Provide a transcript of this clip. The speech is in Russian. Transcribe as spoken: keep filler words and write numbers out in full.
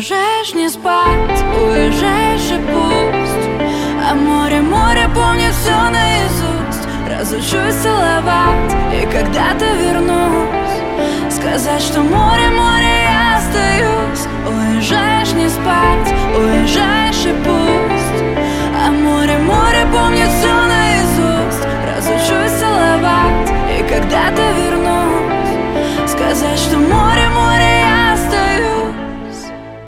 Уезжаешь не спать, уезжаешь и пусть. А море, море помнит все наизусть. Разучусь целовать, и когда-то вернусь сказать, что море, море, я остаюсь. Уезжаешь